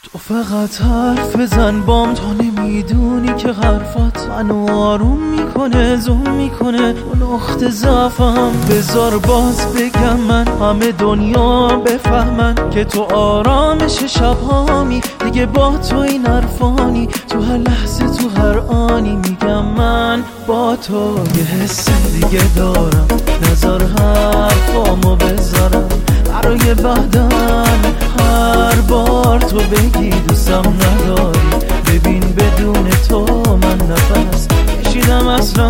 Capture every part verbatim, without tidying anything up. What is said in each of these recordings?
تو فقط حرف بزن بام، تو نمیدونی که حرفات منو آروم میکنه، زوم میکنه تو نقطه ضعفم. بذار باز بگم من، همه دنیا بفهمن که تو آرامش شبهامی، دیگه با تو این حرفانی، تو هر لحظه تو هر آنی. میگم من با تو یه حس دیگه دارم، نظر حرفامو بذارم برای بعدن. هر بار تو بگی دوستم نداری، ببین بدون تو من نفس کشیدم اصلا.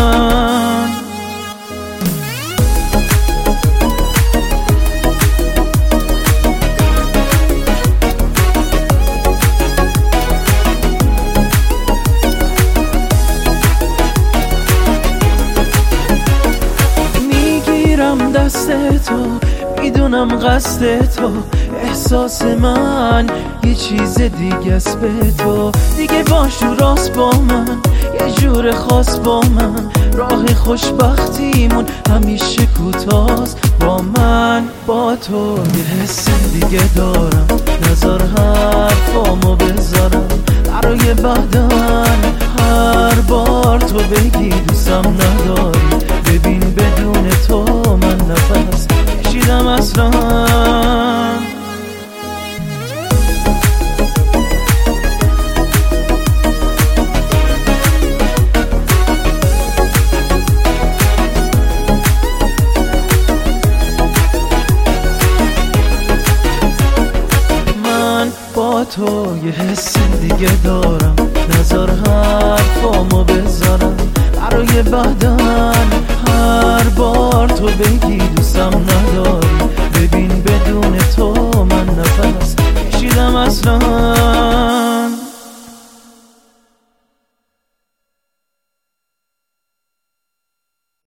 میگیرم دست تو، میدونم قصد تو، احساس من یه چیز دیگه است به تو. دیگه باش و راست با من، یه جور خاص با من، راه خوشبختیمون همیشه کوتاست با من. با تو یه حس دیگه دارم، نظر حرفامو بذارم برای بعدن. هر بار تو بگی دوستم نداری، ببین بدون تو من نفس کشیدم اصلا. با تو یه حس دیگه دارم، نظر حرفامو بذارم برای بعدن. هر بار تو بگی دوستم نداری، ببین بدون تو من نفس کشیدم اصلا.